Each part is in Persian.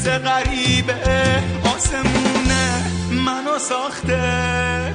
جنس غریبه آسمونه منو ساخته.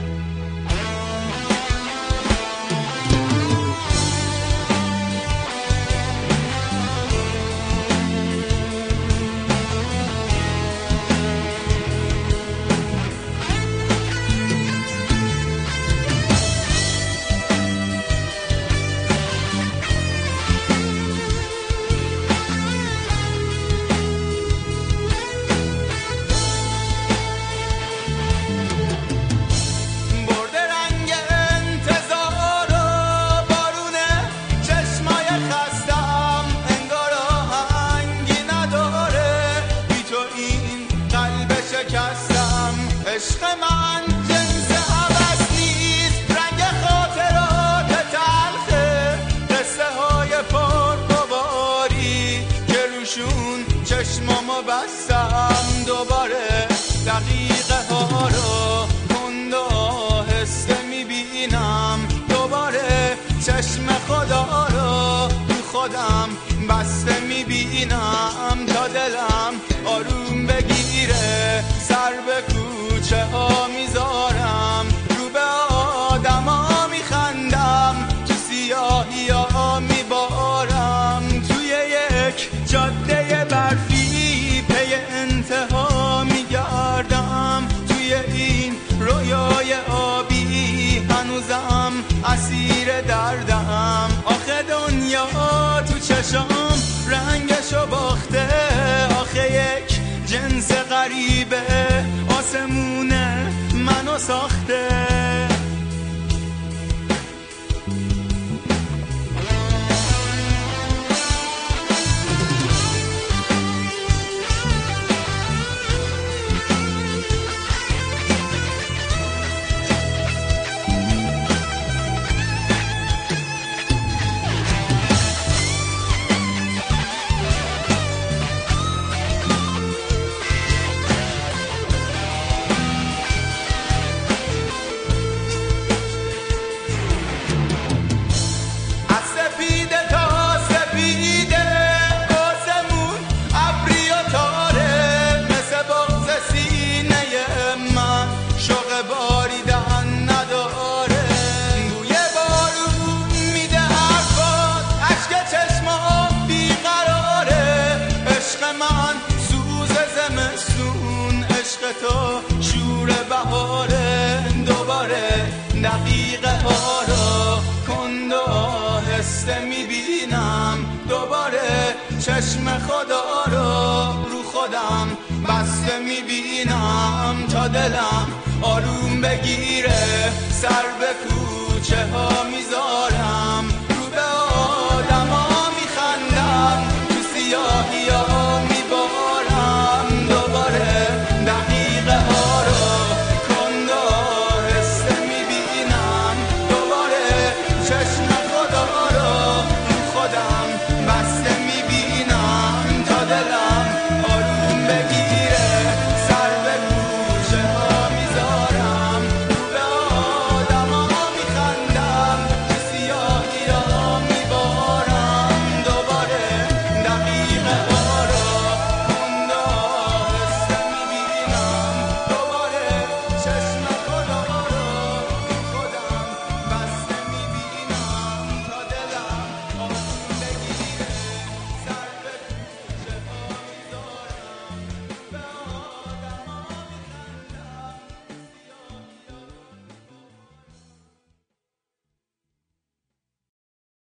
عشق من جنس عوض نیست، رنگ خاطرات تلخه، قصه های پرباری که روشون چشمامو بستم. دوباره دقیقه ها رو کند و آهسته میبینم، دوباره چشم خدا رو خودم بسته میبینم تا دلم آروم بگیره. سر به کوچه ها میذارم، رو به آدم ها میخندم، تو سیاهی ها میبارم، توی یک جاده برفی پی انتها میگردم، توی این رویای آبی هنوزم اسیر دردم. آخه دنیا تو چشام رنگشو باخته، آخه یک جنس غریبه آسمونه منو ساخته. تو شور بهاره، دوباره دقیقه ها رو کند و آهسته میبینم، دوباره چشم خدا رو خودم بسته میبینم تا دلم آروم بگیره. سر به کوچه ها میذارم،